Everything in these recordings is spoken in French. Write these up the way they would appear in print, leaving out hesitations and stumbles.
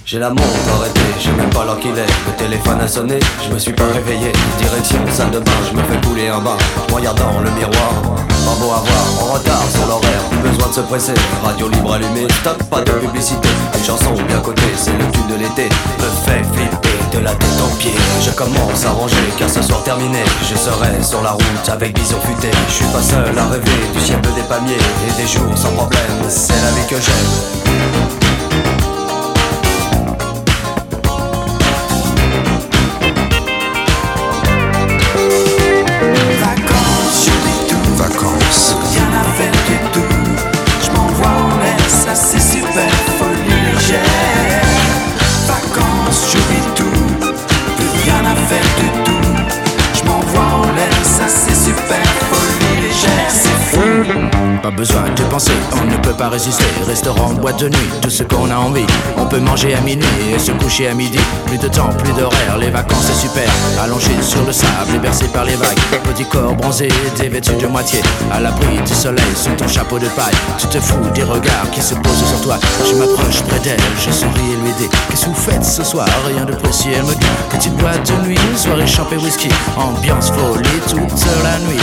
J'ai la montre arrêtée, je sais même pas l'heure qu'il est. Le téléphone a sonné, je me suis pas réveillé. Direction salle de bain, je me fais couler un bain. Je regarde dans le miroir, pas beau à voir. En retard sur l'horaire, plus besoin de se presser. Radio libre allumée, stop, pas de publicité. Une chanson bien cotée, c'est le tube de l'été. Me fait flipper de la tête aux pieds. Je commence à ranger car ce soir terminé. Je serai sur la route avec bison futé. Je suis pas seul à rêver du ciel bleu des palmiers et des jours sans problème. C'est la vie que j'aime. Pas besoin de penser, on ne peut pas résister. Restaurant, boîte de nuit, tout ce qu'on a envie. On peut manger à minuit et se coucher à midi. Plus de temps, plus d'horaire, les vacances c'est super. Allongé sur le sable et bercé par les vagues. Petit corps bronzé, dévêtu de moitié. À l'abri du soleil, sous ton chapeau de paille. Tu te fous des regards qui se posent sur toi. Je m'approche près d'elle, je souris et lui dis: qu'est-ce que vous faites ce soir? Rien de précis, elle me dit: petite boîte de nuit, soirée champé whisky. Ambiance folie toute la nuit.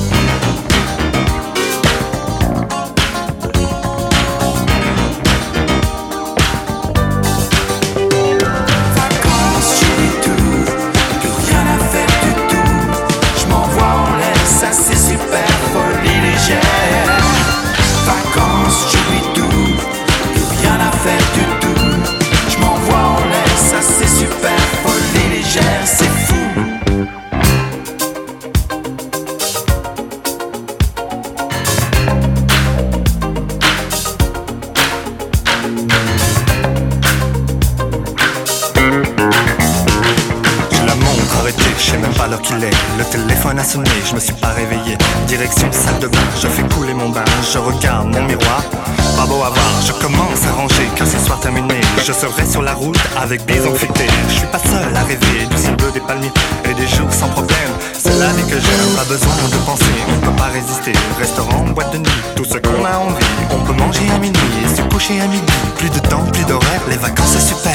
Le téléphone a sonné, je me suis pas réveillé. Direction salle de bain, je fais couler mon bain. Je regarde mon miroir, pas beau à voir. Je commence à ranger car ce soir terminé. Je serai sur la route avec bison futé. Je suis pas seul à rêver du ciel bleu des palmiers et des jours sans problème. C'est la vie que j'aime, pas besoin de penser. On peut pas résister, restaurant, boîte de nuit, tout ce qu'on a envie. On peut manger à minuit et se coucher à midi. Plus de temps, plus d'horaire, les vacances c'est super.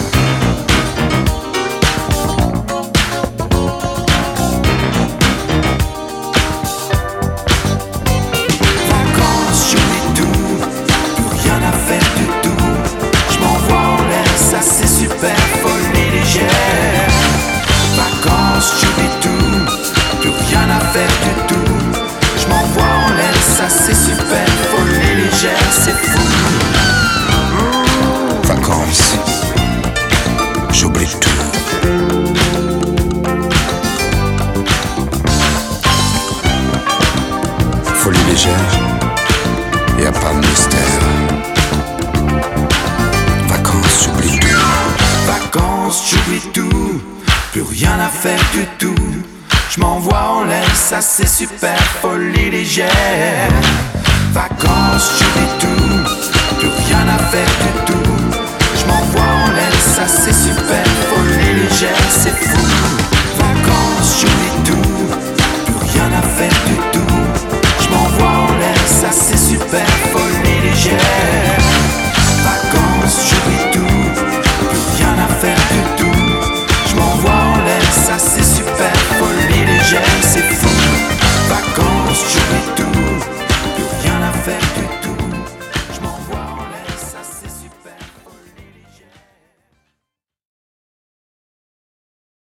Y a pas de mystère. Vacances, j'oublie tout. Vacances, j'oublie tout. Plus rien à faire du tout. Je m'envoie en l'air, ça c'est super. Folie légère. Vacances, j'oublie tout.